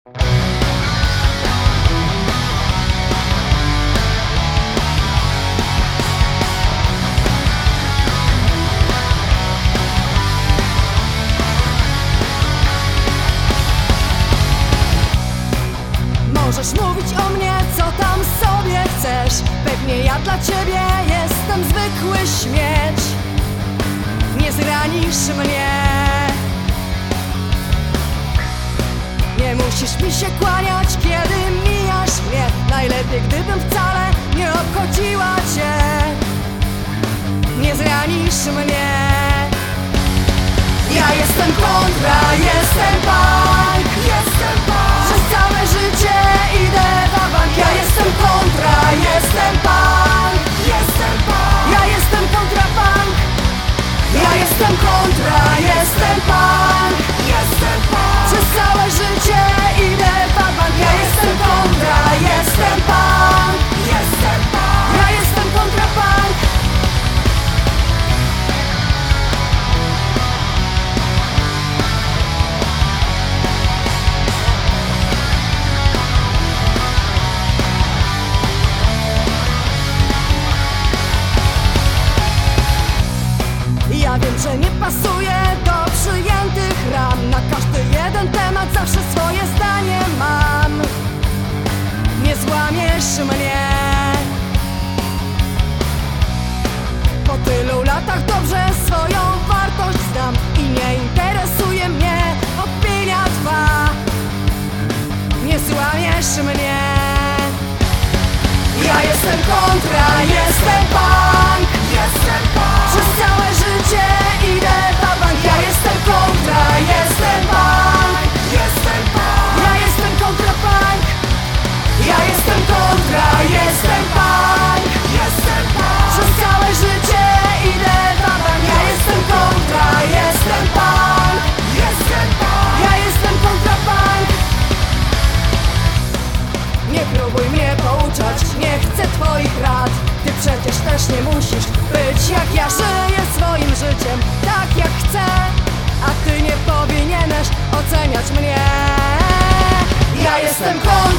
Możesz mówić o mnie, co tam sobie chcesz. Pewnie ja dla ciebie jestem zwykły śmieć. Nie zranisz mnie. Nie musisz mi się kłaniać, kiedy mijasz mnie. Najlepiej, gdybym wcale nie obchodziła cię. Nie zranisz mnie. Ja jestem kontra, jestem punk. Jestem punk. Przez całe życie idę na bank. Ja jestem kontra, jestem punk. Jestem punk. Ja jestem kontra punk. Ja jestem kontra, jestem punk. Jestem punk. Przez całe życie idę na bank. Ja jestem kontra, jestem punk. Jestem punk. Ja jestem kontra punk. Ja wiem, że nie pasuje do przyjętych ram. Na każdy jeden temat zawsze swoje zdanie mam. Nie złamiesz mnie. Po tylu latach dobrze swoją wartość znam. I nie interesuje mnie opinia twa. Nie złamiesz mnie. Ja jestem kontra, jestem punk. Jestem punk. Przez całe życie idę na bank. Ja jestem kontra, jestem punk. Jestem punk. Ja jestem kontra punk. Ja jestem kontra, jestem punk. Jestem punk. Przez całe życie idę na bank. Ja jestem kontra, jestem punk. Jestem punk. Ja jestem kontra punk. Nie próbuj mnie pouczać, nie chcę twoich rad. Ty przecież też nie musisz być jak ja. Żyję swoim życiem tak jak chcę. A ty nie powinieneś oceniać mnie. Ja jestem kontra.